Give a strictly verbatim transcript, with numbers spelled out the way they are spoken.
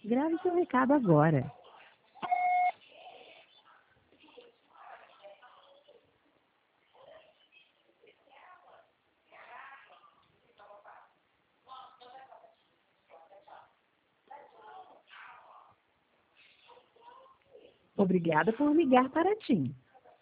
Grave seu recado agora. Obrigada por ligar para TIM.